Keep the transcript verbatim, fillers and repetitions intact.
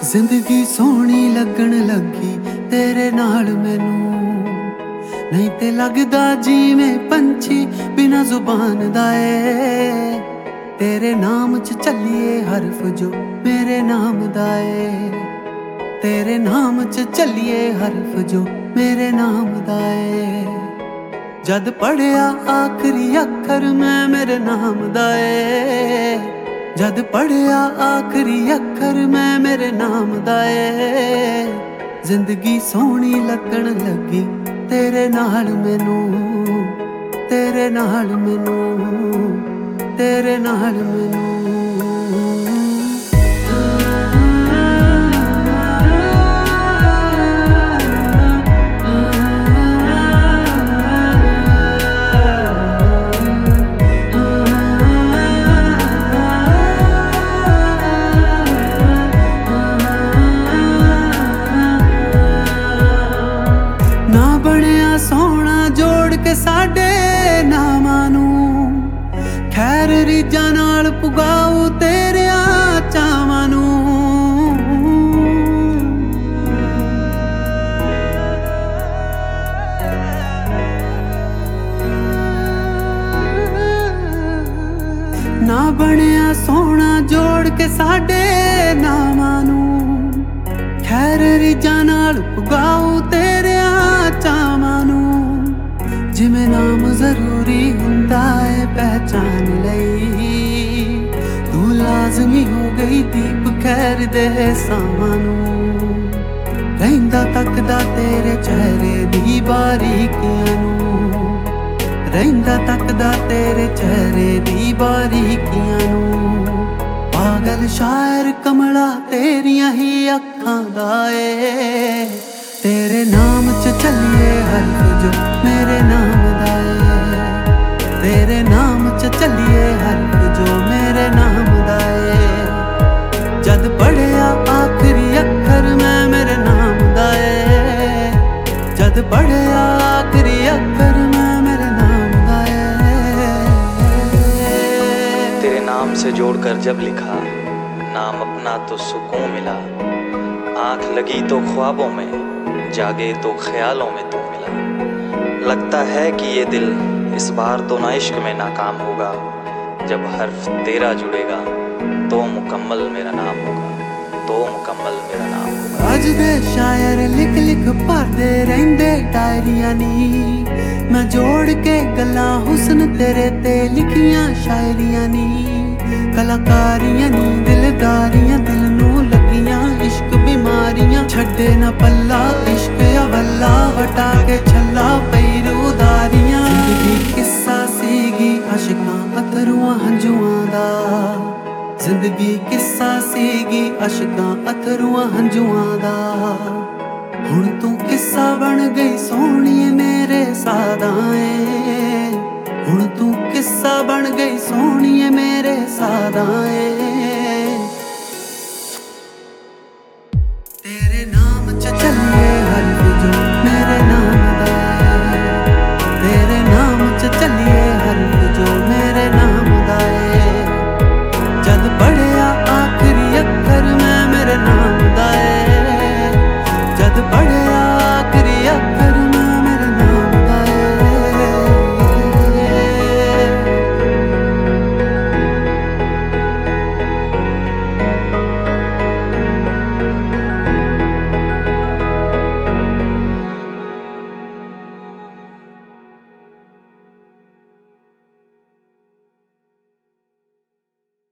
ਜ਼ਿੰਦਗੀ ਸੋਹਣੀ ਲੱਗਣ ਲੱਗੀ ਤੇਰੇ ਨਾਲ ਮੈਨੂੰ, ਨਹੀਂ ਤੇ ਲੱਗਦਾ ਜਿਵੇਂ ਪੰਛੀ ਬਿਨਾਂ ਜ਼ੁਬਾਨ ਦਾ ਏ। ਤੇਰੇ ਨਾਮ ਚ ਚੱਲੀਏ ਹਰਫ ਜੋ ਮੇਰੇ ਨਾਮ ਦਾ ਏ, ਤੇਰੇ ਨਾਮ ਚ ਚੱਲੀਏ ਹਰਫ ਜੋ ਮੇਰੇ ਨਾਮ ਦਾ ਏ। ਜਦ ਪੜਿਆ ਆਖਰੀ ਅੱਖਰ ਮੈਂ ਮੇਰੇ ਨਾਮ ਦਾ ਏ, ਜਦ ਪੜਿਆ ਆਖਰੀ ਅੱਖਰ ਮੈਂ ਮੇਰੇ ਨਾਮ ਦਾ ਏ। ਜ਼ਿੰਦਗੀ ਸੋਹਣੀ ਲੱਗਣ ਲੱਗੀ ਤੇਰੇ ਨਾਲ ਮੈਨੂੰ, ਤੇਰੇ ਨਾਲ ਮੈਨੂੰ, ਤੇਰੇ ਨਾਲ ਮੈਨੂੰ। ਸੋਹਣਾ ਜੋੜ ਕੇ ਸਾਡੇ ਨਾਮਾਂ ਨੂੰ, ਖੈਰ ਰੀਝਾਂ ਨਾਲ ਪੁਗਾਉ ਤੇਰਿਆਂ ਚਾਵਾਂ ਨੂੰ। ਨਾ ਬਣਿਆ ਸੋਹਣਾ ਜੋੜ ਕੇ ਸਾਡੇ ਨਾਮਾਂ ਨੂੰ, ਖੈਰ ਰੀਝਾਂ ਨਾਲ ਪੁਗਾਉ ਤੇਰਿਆਂ ਚਾਵਾਂ ਨੂੰ। ਜਿਵੇਂ ਨਾਮ ਜ਼ਰੂਰੀ ਹੁੰਦਾ ਏ ਪਹਿਚਾਨ ਲਈ, ਤੂੰ ਲਾਜ਼ਮੀ ਹੋ ਗਈ ਦੀਪ ਖੈਰ ਦੇ ਸਾਵਾਂ ਨੂੰ। ਰਹਿੰਦਾ ਤੱਕਦਾ ਤੇਰੇ ਚਿਹਰੇ ਦੀ ਬਾਰੀਕੀਆਂ ਨੂੰ, ਰਹਿੰਦਾ ਤੱਕਦਾ ਤੇਰੇ ਚਿਹਰੇ ਦੀ ਬਾਰੀਕੀਆਂ ਨੂੰ। ਪਾਗਲ ਸ਼ਾਇਰ ਕਮਲਾ ਤੇਰੀਆਂ ਹੀ ਅੱਖਾਂ ਦਾ ਏ, ਤੇਰੇ ਨਾਮ ਚ ਚੱਲੀਏ ਹਰਫ ਜੋ ਮੇਰੇ ਨਾਮ ਦਾ ਏ, ਤੇਰੇ ਨਾਮ ਚ ਚੱਲੀਏ ਹਰਫ ਜੋ ਮੇਰੇ ਨਾਮ ਦਾ ਏ। ਜਦ ਪੜਿਆ ਆਖਰੀ ਅੱਖਰ ਮੈਂ ਮੇਰੇ ਨਾਮ ਦਾ ਏ, ਜਦ ਪੜਿਆ ਆਖਰੀ ਅੱਖਰ ਮੈਂ ਮੇਰੇ ਨਾਮ ਦਾ ਏ। तेरे नाम से जोड़कर जब लिखा नाम अपना तो सुकून मिला, आँख लगी तो ख्वाबों में जागे तो ख्यालों में तू मिला। लगता है कि ये दिल इस बार तो ना इश्क में नाकाम होगा, जब हर्फ तेरा जुड़ेगा तो मुकम्मल मेरा नाम होगा, तो मुकम्मल मेरा नाम होगा। अज दे शायर लिख लिख भरदे रहिंदे डायरियां नी, मैं जोड़ के गल्लां हुस्न तेरे ते लिखियां शायरियां नी। कलाकारियां नी दिलदारियां दिल नू लगियां इश्क बीमारियां, छड्डे ना पल्ला इश्क अवल्ला वटा के छल्ला पई रूदारियां। जिंदगी किस्सा सीगी अशकां अथरुआं हंजुआं दा, जिंदगी किस्सा सीगी अशकां अथरुआं हंजुआं दा। हुण तू किस्सा बन गई सोहणीए मेरे सादा ए, हुण तू किस्सा बन गई सोहणीए मेरे सादा ए।